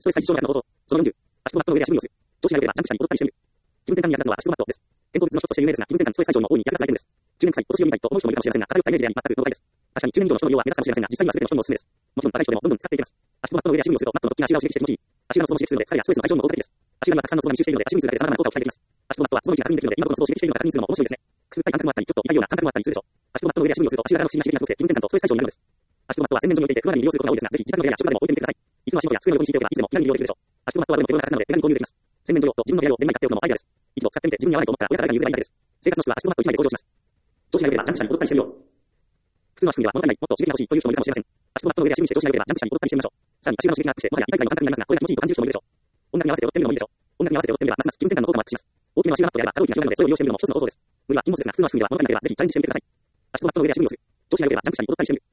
ストレス解消の方法。その40。足とマットの上で足踏みをする。調子が良ければジャンプしたり戻ったりしてみる。気分転換に役立つのは足とマットです。健康グッズの一つとして有名ですが、気分転換とストレス解消にも大いに役立つアイテムです。中年臭い、お年寄りみたいと思う人もいるかもしれませんが、偏ったイメージであり、全くの誤解です。確かに中年以上の人の利用は目立つかもしれませんが、実際には全ての人にもおすすめです。もちろん若い人でもどんどん使っていけます。足とマットの上で足踏みをすると、マットの突起が足裏を刺激して気持ちいい。足裏のツボも刺激するので、疲れやストレスの解消にも効果的です。足裏にはたくさんのツボが密集しているので、足踏みするだけで様々な効果を期待できます。足とマットはツボの位置が確認できるので、今どこのツボを刺激しているのか確認するのも面白いですね。くすぐったい感覚もあったり、ちょっと痛いような感覚もあったりするでしょう。足とマットの上で足踏みをすると、足裏の不思議な刺激がすごくて、気分転換とストレス解消になるのです。足とマットは洗面所に置いて手軽に利用することが多いですが、ぜひ自宅の部屋や職場でも置いてみてください。椅子の足元や机の横に敷いておけば、いつでも気軽に利用できるでしょう。足とマットはでも手頃な価格なので手軽に購入できます。洗面所用と自分の部屋用で何買っておくのもアイデアです。一度使ってみて自分に合わないと思ったら親から誰かに譲ればいいだけです。生活の質は足とマット1枚で向上します。調子が良ければジャンプしたり戻ったりしてみよう。普通の足組みでは物足りない、もっと刺激が欲しいという人もいるかもしれません。足とマットの上で足踏みして調子が良ければジャンプしたり戻ったりしてみましょう。さらに足裏の刺激がアップして、もはや痛いぐらいの感覚になりますが、これが気持ちいいと感じる人もいるでしょう。音楽に合わせて踊ってみるのもいいでしょう。音楽に合わせて踊ってみれば、ますます気分転換の効果もアップします。大きめの足裏マットであれば可動域が広がるので、それを利用してみるのも一つの方法です。無理は禁物ですが、普通の足組みでは物足りなければぜひチャレンジしてみてください。足とマットの上で足踏みをする。調子が良ければジャンプしたり戻ったりしてみる。